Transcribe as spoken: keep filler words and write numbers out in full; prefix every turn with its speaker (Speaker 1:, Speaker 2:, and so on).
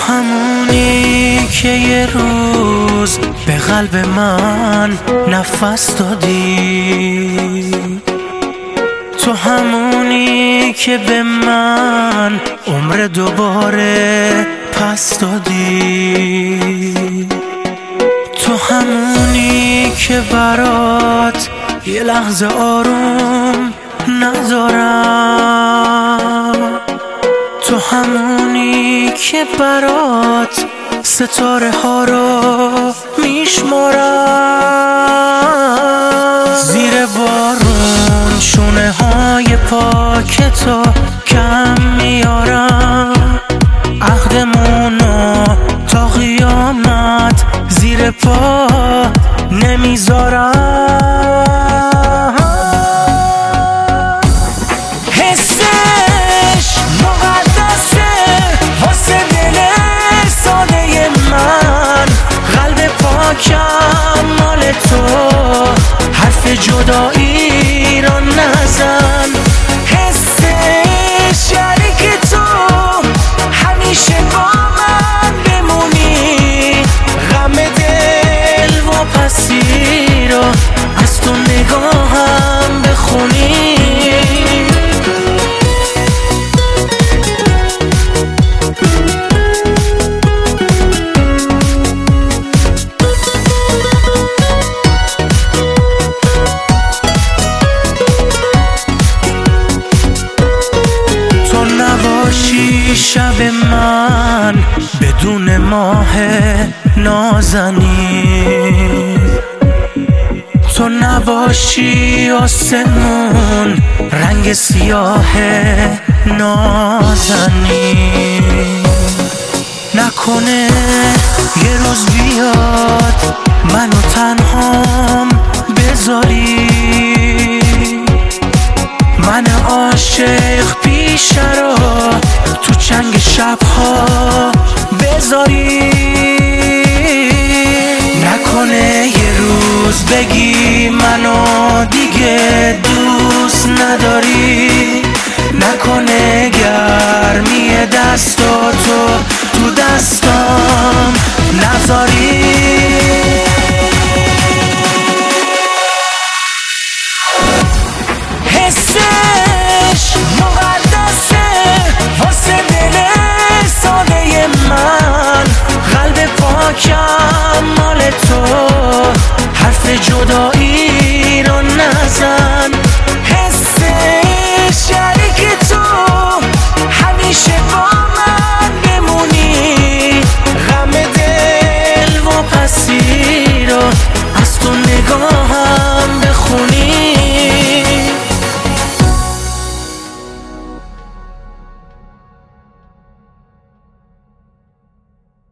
Speaker 1: همونی که یه روز به قلب من نفس دادی، تو همونی که به من عمر دوباره پس دادی، تو همونی که برات یه لحظه آروم ندارم، تو همونی که برات ستاره ها رو میشمارم. زیر بارون شونه های پاکتو کم میارم، عهدمونو تا قیامت زیر پا نمیذارم. حسش مقدسه واسه دل ساده من، قلب پاکم مال تو، حرف جدایی را نزن. حسش یعنی که تو همیشه با من بمونی، غم دل و پسی رو از تو نگاهم بخونی. شب من بدون ماه نازنین، تو نباشی آسمون رنگ سیاه نازنین. نکنه یه روز بیاد منو تنهام بذاری، من عاشق پیشه رو تو چنگ شبها بذاری. نکنه یه روز بگی منو دیگه دوست نداری، نکنه گرمی دستاتو